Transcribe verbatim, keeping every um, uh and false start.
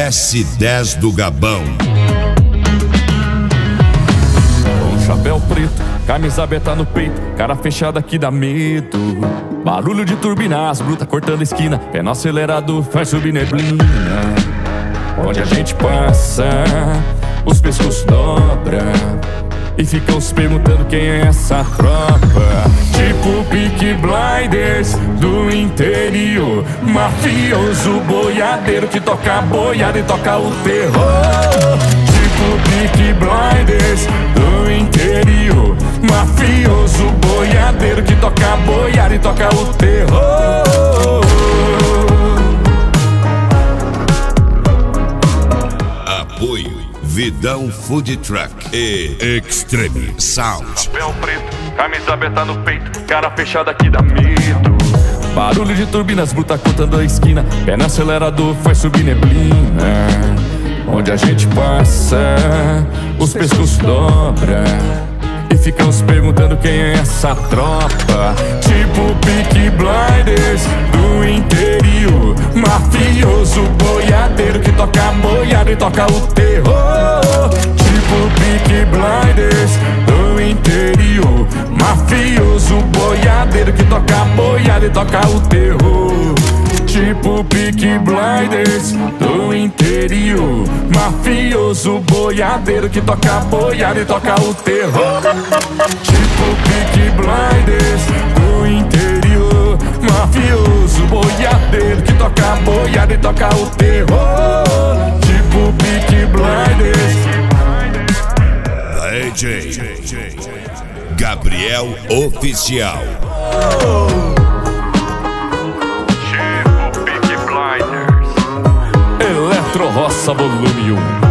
S dez do Gabão. Com chapéu preto, camisa aberta no peito, cara fechada que dá medo. Barulho de turbina, as brutas cortando esquina, pé no acelerador, faz subir neblina. Onde a gente passa, os pescoços dobram e ficam se perguntando quem é essa tropa. Tipo Peaky Blinders do interior, mafioso boiadeiro que toca boiada e toca o terror. Tipo Peaky Blinders do interior, mafioso boiadeiro que toca boiada e toca o terror. Apoio Vidão Food Truck e Extreme Sound. Chapéu preto, camisa aberta no peito, cara fechada que dá medo. Barulho de turbinas, bruta cortando a esquina, pé no acelerador, faz subir neblina. Onde a gente passa, os pescoços dobram e ficam se perguntando quem é essa tropa. Tipo Peaky Blinders do interior, mafioso boiadeiro que toca boiada e toca o terror. Tipo Peaky Blinders do interior, mafioso boiadeiro que toca boiada e toca o terror. Tipo Peaky Blinders do interior, mafioso boiadeiro que toca boiada e toca o terror. Tipo Peaky Blinders do interior, mafioso boiadeiro que toca boiada e toca o terror. Tipo Peaky Blinders. D J Gabriel Oficial. Eletro Roça Volume um.